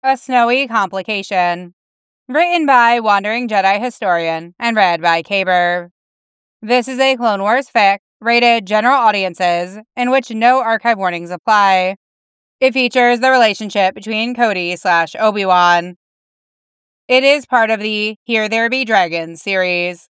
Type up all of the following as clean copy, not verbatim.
A Snowy Complication. Written by Wandering Jedi Historian and read by Caber. This is a Clone Wars fic, rated general audiences, in which no archive warnings apply. It features the relationship between Cody/Obi-Wan. It is part of the Here There Be Dragons series.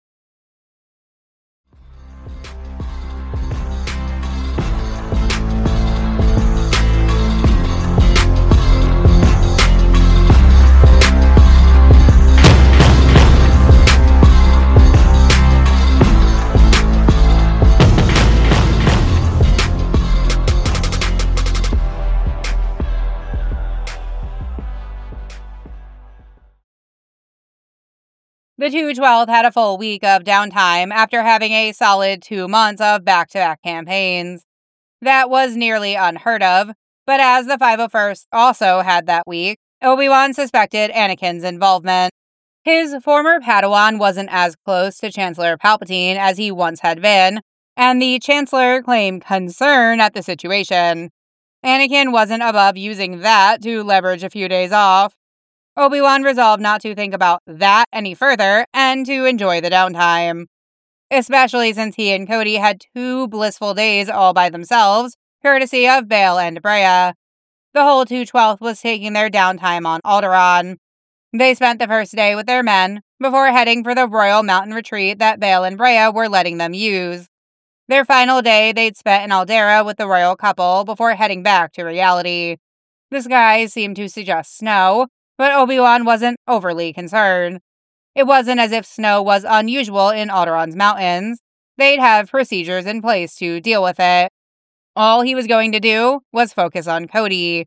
The 212th had a full week of downtime after having a solid 2 months of back-to-back campaigns. That was nearly unheard of, but as the 501st also had that week, Obi-Wan suspected Anakin's involvement. His former Padawan wasn't as close to Chancellor Palpatine as he once had been, and the Chancellor claimed concern at the situation. Anakin wasn't above using that to leverage a few days off. Obi-Wan resolved not to think about that any further and to enjoy the downtime. Especially since he and Cody had 2 blissful days all by themselves, courtesy of Bail and Breha. The whole 212th was taking their downtime on Alderaan. They spent the first day with their men, before heading for the Royal Mountain Retreat that Bail and Breha were letting them use. Their final day they'd spent in Aldera with the royal couple before heading back to reality. The skies seemed to suggest snow, but Obi-Wan wasn't overly concerned. It wasn't as if snow was unusual in Alderaan's mountains. They'd have procedures in place to deal with it. All he was going to do was focus on Cody.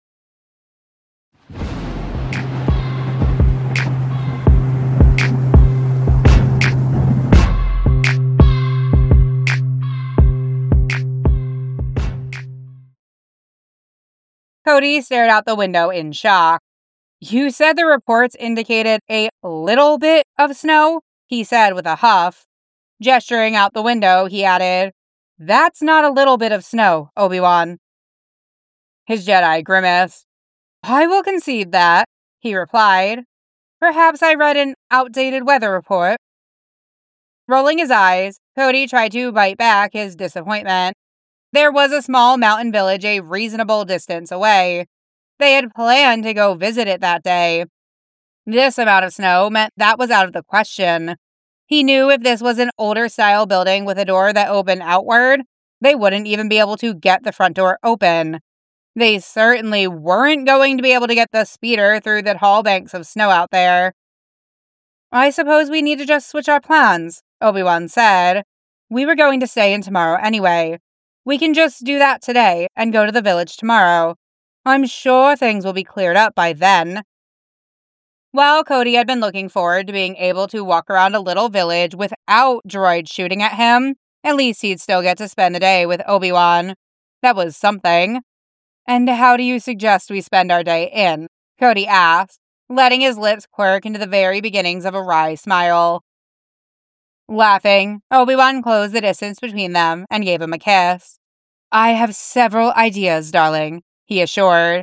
Cody stared out the window in shock. "You said the reports indicated a little bit of snow?" he said with a huff. Gesturing out the window, he added, "That's not a little bit of snow, Obi-Wan." His Jedi grimaced. "I will concede that," he replied. "Perhaps I read an outdated weather report." Rolling his eyes, Cody tried to bite back his disappointment. There was a small mountain village a reasonable distance away. They had planned to go visit it that day. This amount of snow meant that was out of the question. He knew if this was an older-style building with a door that opened outward, they wouldn't even be able to get the front door open. They certainly weren't going to be able to get the speeder through the tall banks of snow out there. "I suppose we need to just switch our plans," Obi-Wan said. "We were going to stay in tomorrow anyway. We can just do that today and go to the village tomorrow. I'm sure things will be cleared up by then." While Cody had been looking forward to being able to walk around a little village without droids shooting at him, at least he'd still get to spend the day with Obi-Wan. That was something. "And how do you suggest we spend our day in?" Cody asked, letting his lips quirk into the very beginnings of a wry smile. Laughing, Obi-Wan closed the distance between them and gave him a kiss. "I have several ideas, darling," he assured.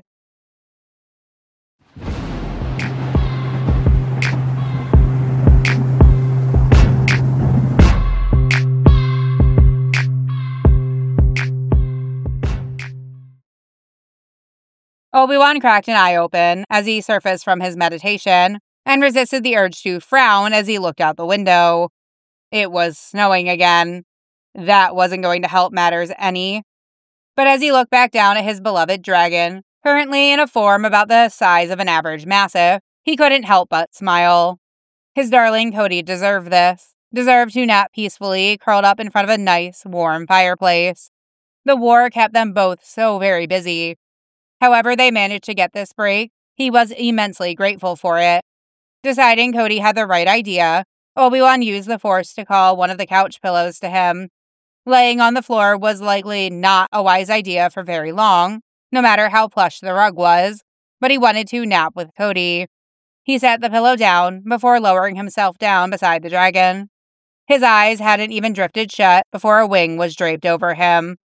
Obi-Wan cracked an eye open as he surfaced from his meditation and resisted the urge to frown as he looked out the window. It was snowing again. That wasn't going to help matters any. But as he looked back down at his beloved dragon, currently in a form about the size of an average mastiff, he couldn't help but smile. His darling Cody deserved this. Deserved to nap peacefully, curled up in front of a nice, warm fireplace. The war kept them both so very busy. However they managed to get this break, he was immensely grateful for it. Deciding Cody had the right idea, Obi-Wan used the Force to call one of the couch pillows to him. Laying on the floor was likely not a wise idea for very long, no matter how plush the rug was, but he wanted to nap with Cody. He set the pillow down before lowering himself down beside the dragon. His eyes hadn't even drifted shut before a wing was draped over him.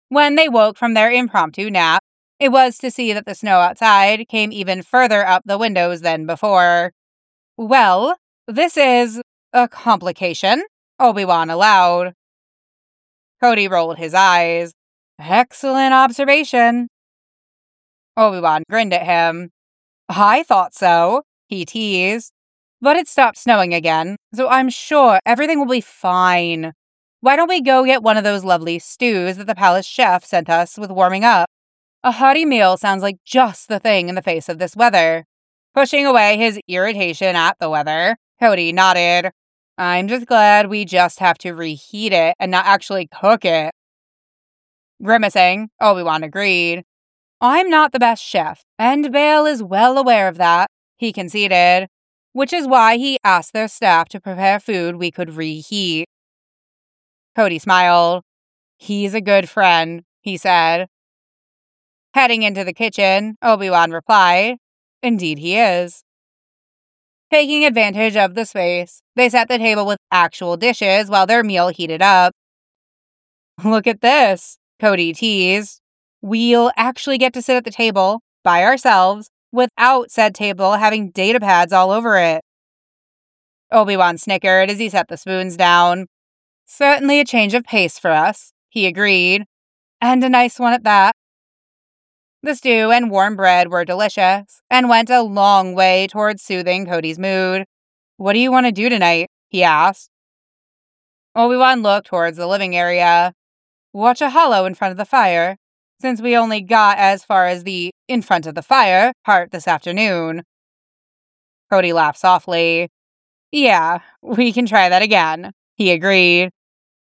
When they woke from their impromptu nap, it was to see that the snow outside came even further up the windows than before. "Well, this is a complication," Obi-Wan allowed. Cody rolled his eyes. "Excellent observation." Obi-Wan grinned at him. "I thought so," he teased. "But it stopped snowing again, so I'm sure everything will be fine. Why don't we go get one of those lovely stews that the palace chef sent us with warming up? A hearty meal sounds like just the thing in the face of this weather." Pushing away his irritation at the weather, Cody nodded. "I'm just glad we just have to reheat it and not actually cook it." Grimacing, Obi-Wan agreed. "I'm not the best chef, and Bail is well aware of that," he conceded, which is why he asked their staff to prepare food we could reheat. Cody smiled. "He's a good friend," he said. Heading into the kitchen, Obi-Wan replied, "Indeed he is." Taking advantage of the space, they set the table with actual dishes while their meal heated up. "Look at this," Cody teased. "We'll actually get to sit at the table, by ourselves, without said table having data pads all over it." Obi-Wan snickered as he set the spoons down. "Certainly a change of pace for us," he agreed. "And a nice one at that." The stew and warm bread were delicious, and went a long way towards soothing Cody's mood. "What do you want to do tonight?" he asked. Obi-Wan looked towards the living area. "Watch a holo in front of the fire, since we only got as far as the in front of the fire part this afternoon." Cody laughed softly. "Yeah, we can try that again," he agreed.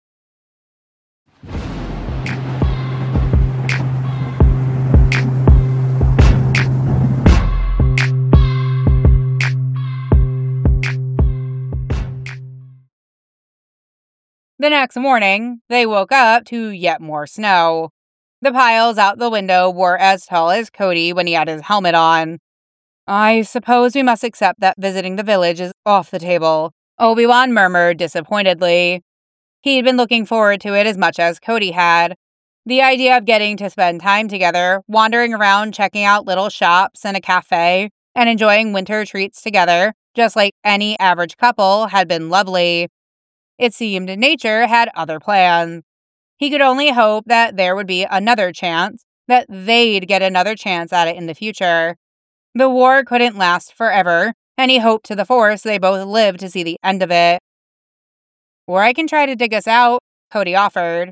The next morning, they woke up to yet more snow. The piles out the window were as tall as Cody when he had his helmet on. "I suppose we must accept that visiting the village is off the table," Obi-Wan murmured disappointedly. He'd been looking forward to it as much as Cody had. The idea of getting to spend time together, wandering around checking out little shops and a cafe, and enjoying winter treats together, just like any average couple, had been lovely. It seemed nature had other plans. He could only hope that there would be another chance, that they'd get another chance at it in the future. The war couldn't last forever, and he hoped to the Force they both lived to see the end of it. "Or I can try to dig us out," Cody offered.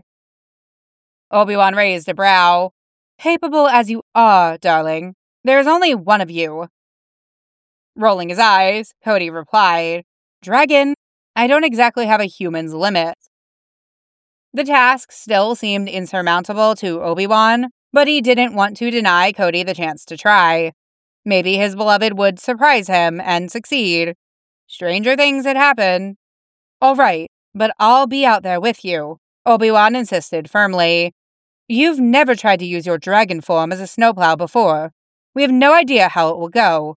Obi-Wan raised a brow. "Capable as you are, darling, there's only one of you." Rolling his eyes, Cody replied, "Dragon, I don't exactly have a human's limit." The task still seemed insurmountable to Obi-Wan, but he didn't want to deny Cody the chance to try. Maybe his beloved would surprise him and succeed. Stranger things had happened. "All right, but I'll be out there with you," Obi-Wan insisted firmly. "You've never tried to use your dragon form as a snowplow before. We have no idea how it will go."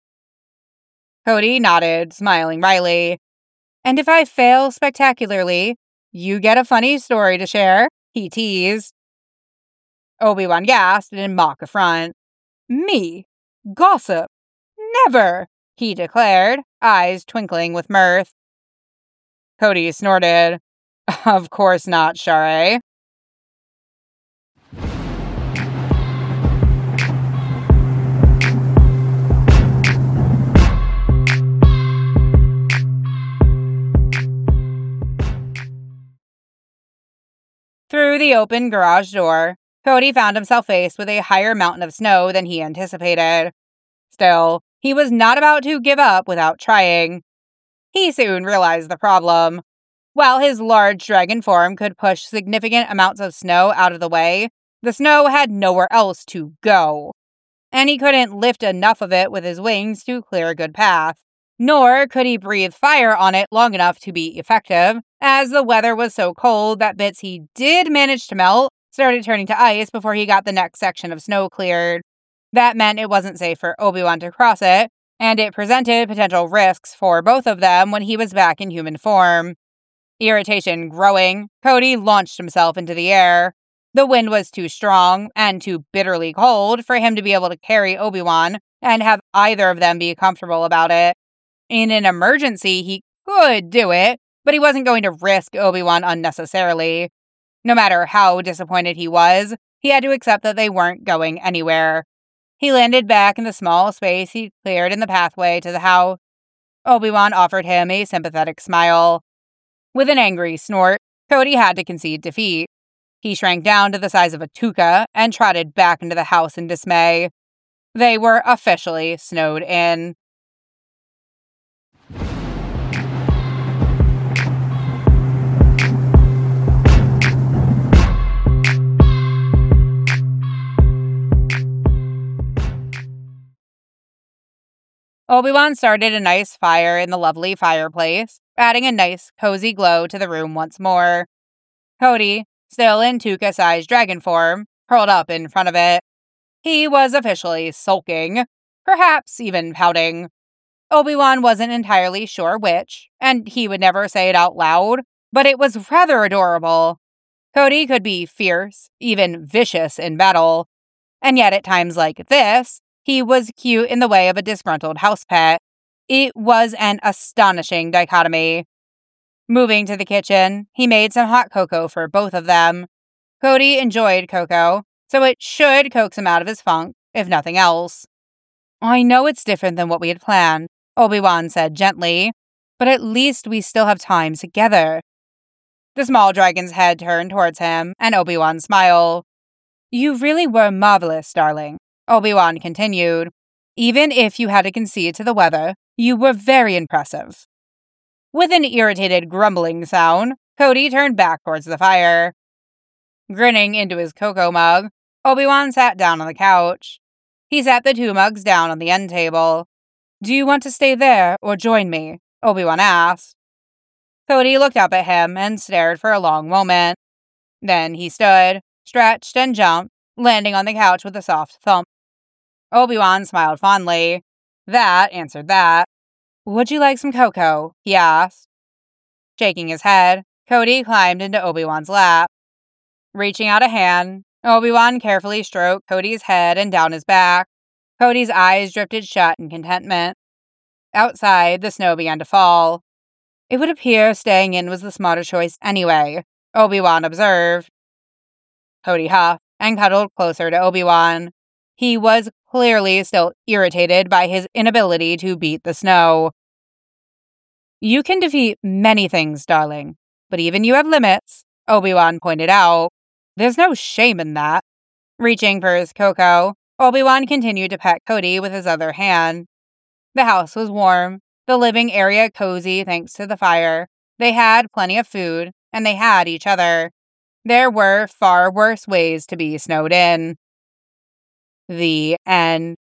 Cody nodded, smiling wryly. "And if I fail spectacularly, you get a funny story to share," he teased. Obi-Wan gasped in mock affront. "Me? Gossip? Never!" he declared, eyes twinkling with mirth. Cody snorted. "Of course not, Sharae." Through the open garage door, Cody found himself faced with a higher mountain of snow than he anticipated. Still, he was not about to give up without trying. He soon realized the problem. While his large dragon form could push significant amounts of snow out of the way, the snow had nowhere else to go. And he couldn't lift enough of it with his wings to clear a good path. Nor could he breathe fire on it long enough to be effective, as the weather was so cold that bits he did manage to melt started turning to ice before he got the next section of snow cleared. That meant it wasn't safe for Obi-Wan to cross it, and it presented potential risks for both of them when he was back in human form. Irritation growing, Cody launched himself into the air. The wind was too strong and too bitterly cold for him to be able to carry Obi-Wan and have either of them be comfortable about it. In an emergency, he could do it, but he wasn't going to risk Obi-Wan unnecessarily. No matter how disappointed he was, he had to accept that they weren't going anywhere. He landed back in the small space he cleared in the pathway to the house. Obi-Wan offered him a sympathetic smile. With an angry snort, Cody had to concede defeat. He shrank down to the size of a tuca and trotted back into the house in dismay. They were officially snowed in. Obi-Wan started a nice fire in the lovely fireplace, adding a nice, cozy glow to the room once more. Cody, still in tuca-sized dragon form, curled up in front of it. He was officially sulking, perhaps even pouting. Obi-Wan wasn't entirely sure which, and he would never say it out loud, but it was rather adorable. Cody could be fierce, even vicious in battle, and yet at times like this, he was cute in the way of a disgruntled house pet. It was an astonishing dichotomy. Moving to the kitchen, he made some hot cocoa for both of them. Cody enjoyed cocoa, so it should coax him out of his funk, if nothing else. "I know it's different than what we had planned," Obi-Wan said gently, "but at least we still have time together." The small dragon's head turned towards him, and Obi-Wan smiled. "You really were marvelous, darling," Obi-Wan continued. "Even if you had to concede to the weather, you were very impressive." With an irritated grumbling sound, Cody turned back towards the fire. Grinning into his cocoa mug, Obi-Wan sat down on the couch. He sat the two mugs down on the end table. "Do you want to stay there or join me?" Obi-Wan asked. Cody looked up at him and stared for a long moment. Then he stood, stretched, and jumped, landing on the couch with a soft thump. Obi-Wan smiled fondly. That answered that. "Would you like some cocoa?" he asked. Shaking his head, Cody climbed into Obi-Wan's lap. Reaching out a hand, Obi-Wan carefully stroked Cody's head and down his back. Cody's eyes drifted shut in contentment. Outside, the snow began to fall. "It would appear staying in was the smarter choice anyway," Obi-Wan observed. Cody huffed and cuddled closer to Obi-Wan. He was clearly still irritated by his inability to beat the snow. "You can defeat many things, darling, but even you have limits," Obi-Wan pointed out. "There's no shame in that." Reaching for his cocoa, Obi-Wan continued to pet Cody with his other hand. The house was warm, the living area cozy thanks to the fire. They had plenty of food, and they had each other. There were far worse ways to be snowed in. The end.